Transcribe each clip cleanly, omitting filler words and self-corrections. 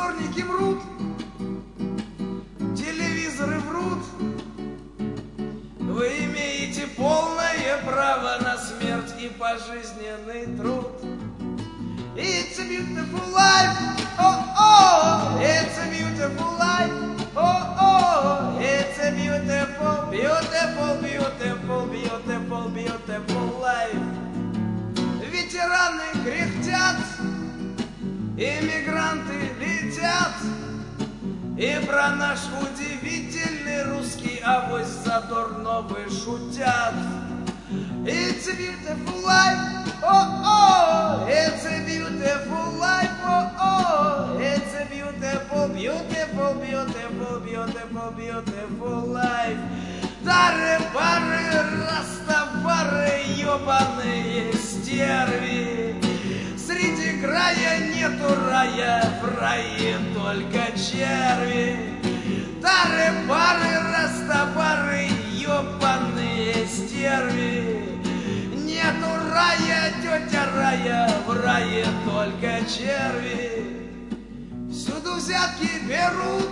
беспризорники мрут, телевизоры врут. Вы имеете полное право на смерть и пожизненный труд. It's a beautiful life, oh oh, it's a beautiful life, oh oh, it's a beautiful, beautiful, beautiful, beautiful, beautiful life. Ветераны кряхтят, иммигранты летят, и про наш удивительный русский авось задорно вы шутят. It's a beautiful life, oh oh, it's a beautiful life, oh oh, it's a beautiful, beautiful, beautiful, beautiful, beautiful life. Тары-пары, растопары, ёбаные стерви. Среди края нету рая, в рае только черви. Тары-пары, растопары, ёбаные стерви. Нету рая, тетя рая, в рае только черви. Всюду взятки берут,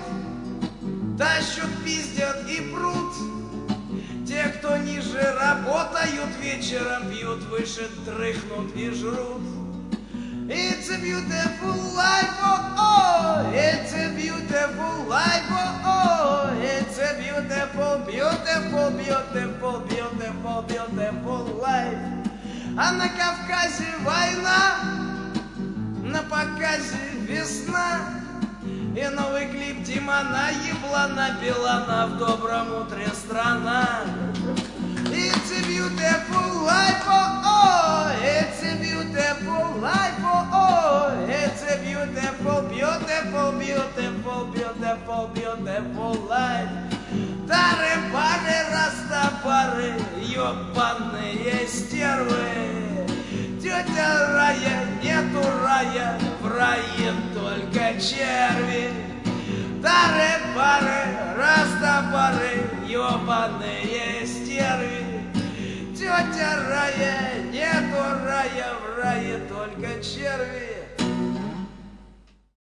тащут, пиздят и прут. Те, кто ниже, работают, вечером пьют, выше дрыхнут и жрут. It's a beautiful life, oh oh, it's a beautiful life, oh oh, it's a beautiful, beautiful, beautiful, beautiful, beautiful life. А на Кавказе война, на показе весна, и новый клип Димана еблана Билана в добром утре страна. It's a beautiful life, oh oh, it's a beautiful life, oh oh, it's a beautiful, beautiful, beautiful, beautiful, beautiful life. Тары-пары, растопары, ёбаные стервы. Тетя рая, нету рая, в рае только черви. Тары-пары, растопары, ёбаные стерви. Тетя рая, нету рая, в рае только черви.